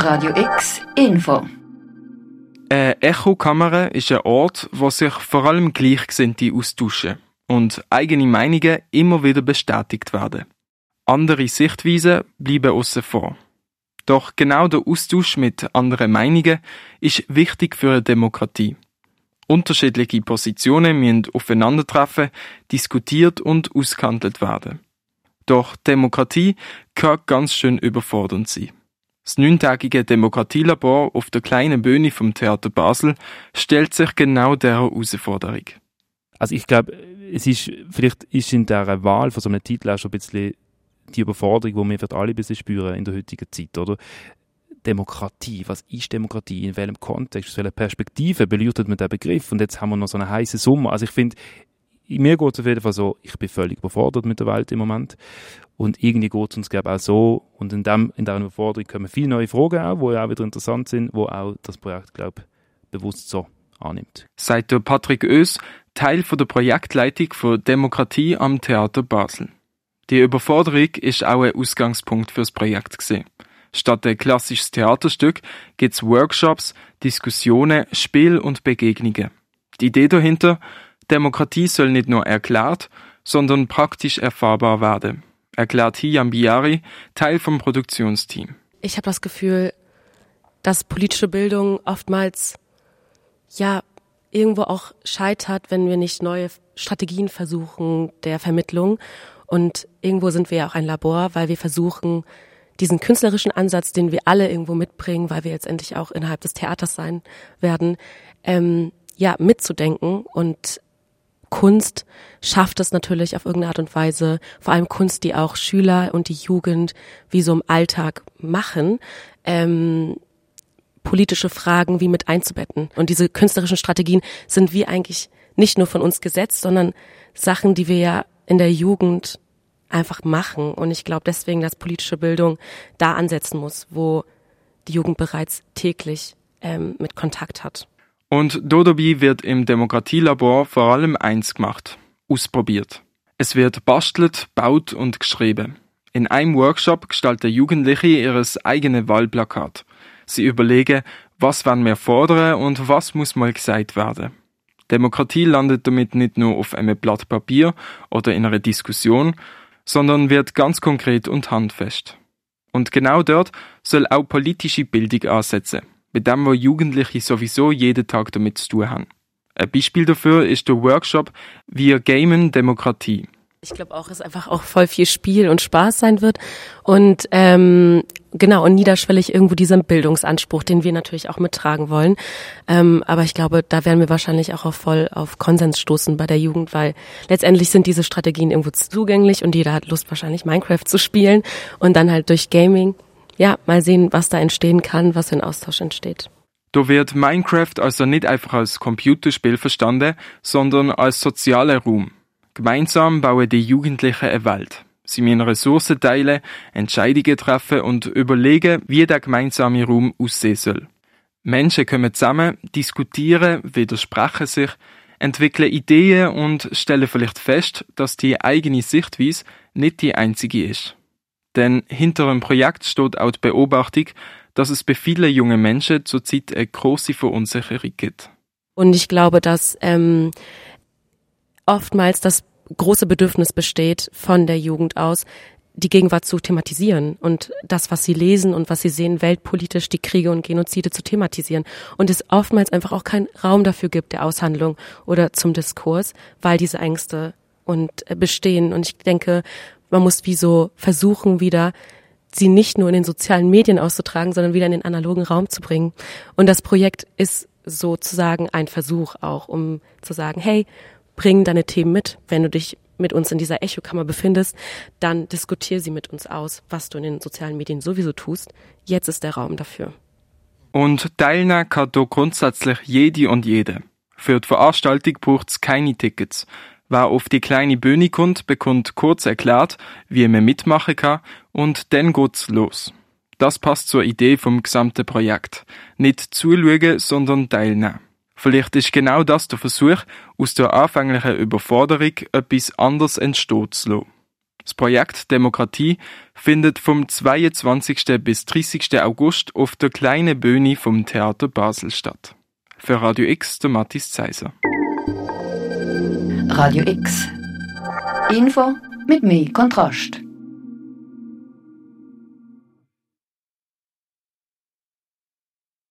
Radio X Info. Eine Echokammer ist ein Ort, wo sich vor allem Gleichgesinnte austauschen und eigene Meinungen immer wieder bestätigt werden. Andere Sichtweisen bleiben aussen vor. Doch genau der Austausch mit anderen Meinungen ist wichtig für eine Demokratie. Unterschiedliche Positionen müssen aufeinandertreffen, diskutiert und ausgehandelt werden. Doch Demokratie kann ganz schön überfordernd sein. Das 9-tägige Demokratielabor auf der kleinen Bühne vom Theater Basel stellt sich genau dieser Herausforderung. Also ich glaube, vielleicht ist in dieser Wahl von so einem Titel auch schon ein bisschen die Überforderung, die wir alle ein bisschen spüren in der heutigen Zeit, oder? Demokratie, was ist Demokratie, in welchem Kontext, aus welcher Perspektive beleuchtet man den Begriff? Und jetzt haben wir noch so einen heißen Sommer. Also ich finde, mir geht es auf jeden Fall so, ich bin völlig überfordert mit der Welt im Moment. Und irgendwie geht es uns, glaube ich, auch so. Und in dieser Überforderung kommen viele neue Fragen auch, die auch wieder interessant sind, wo auch das Projekt, glaube ich, bewusst so annimmt. Sagt der Patrick Oes, Teil von der Projektleitung für Demokratie am Theater Basel. Die Überforderung ist auch ein Ausgangspunkt für das Projekt gewesen. Statt ein klassisches Theaterstück gibt es Workshops, Diskussionen, Spiel und Begegnungen. Die Idee dahinter: Demokratie soll nicht nur erklärt, sondern praktisch erfahrbar werden, erklärt Hiyam Biari, Teil vom Produktionsteam. Ich habe das Gefühl, dass politische Bildung oftmals irgendwo auch scheitert, wenn wir nicht neue Strategien versuchen der Vermittlung. Und irgendwo sind wir ja auch ein Labor, weil wir versuchen, diesen künstlerischen Ansatz, den wir alle irgendwo mitbringen, weil wir jetzt endlich auch innerhalb des Theaters sein werden, mitzudenken. Und Kunst schafft es natürlich auf irgendeine Art und Weise, vor allem Kunst, die auch Schüler und die Jugend wie so im Alltag machen, politische Fragen wie mit einzubetten. Und diese künstlerischen Strategien sind wie eigentlich nicht nur von uns gesetzt, sondern Sachen, die wir ja in der Jugend einfach machen. Und ich glaube deswegen, dass politische Bildung da ansetzen muss, wo die Jugend bereits täglich mit Kontakt hat. Und dabei wird im Demokratielabor vor allem eins gemacht: ausprobiert. Es wird bastelt, baut und geschrieben. In einem Workshop gestalten Jugendliche ihr eigenes Wahlplakat. Sie überlegen, was wollen wir fordern und was muss mal gesagt werden. Demokratie landet damit nicht nur auf einem Blatt Papier oder in einer Diskussion, sondern wird ganz konkret und handfest. Und genau dort soll auch politische Bildung ansetzen, mit dem, was Jugendliche sowieso jeden Tag damit zu tun haben. Ein Beispiel dafür ist der Workshop «Wir gamen Demokratie». Ich glaube auch, dass einfach auch voll viel Spiel und Spaß sein wird und und niederschwellig irgendwo diesen Bildungsanspruch, den wir natürlich auch mittragen wollen. Aber ich glaube, da werden wir wahrscheinlich auch voll auf Konsens stoßen bei der Jugend, weil letztendlich sind diese Strategien irgendwo zugänglich und jeder hat Lust, wahrscheinlich Minecraft zu spielen und dann halt durch Gaming, mal sehen, was da entstehen kann, was für ein Austausch entsteht. Da wird Minecraft also nicht einfach als Computerspiel verstanden, sondern als sozialer Raum. Gemeinsam bauen die Jugendlichen eine Welt. Sie müssen Ressourcen teilen, Entscheidungen treffen und überlegen, wie der gemeinsame Raum aussehen soll. Menschen kommen zusammen, diskutieren, widersprechen sich, entwickeln Ideen und stellen vielleicht fest, dass die eigene Sichtweise nicht die einzige ist. Denn hinter dem Projekt steht auch die Beobachtung, dass es bei vielen jungen Menschen zurzeit eine grosse Verunsicherung gibt. Und ich glaube, dass oftmals das große Bedürfnis besteht, von der Jugend aus die Gegenwart zu thematisieren und das, was sie lesen und was sie sehen, weltpolitisch die Kriege und Genozide zu thematisieren. Und es oftmals einfach auch keinen Raum dafür gibt, der Aushandlung oder zum Diskurs, weil diese Ängste bestehen. Und ich denke, man muss wie so versuchen, wieder sie nicht nur in den sozialen Medien auszutragen, sondern wieder in den analogen Raum zu bringen. Und das Projekt ist sozusagen ein Versuch auch, um zu sagen, hey, bring deine Themen mit. Wenn du dich mit uns in dieser Echokammer befindest, dann diskutiere sie mit uns aus, was du in den sozialen Medien sowieso tust. Jetzt ist der Raum dafür. Und teilnehmen kann hier grundsätzlich jede und jede. Für die Veranstaltung braucht es keine Tickets. Wer auf die kleine Bühne kommt, bekommt kurz erklärt, wie man mitmachen kann, und dann geht's los. Das passt zur Idee vom gesamten Projekt. Nicht zuschauen, sondern teilnehmen. Vielleicht ist genau das der Versuch, aus der anfänglichen Überforderung etwas anderes entstehen zu lassen. Das Projekt Demokratie findet vom 22. bis 30. August auf der kleinen Bühne vom Theater Basel statt. Für Radio X, der Matthias Zeiser. Radio X. Info mit mehr Kontrast.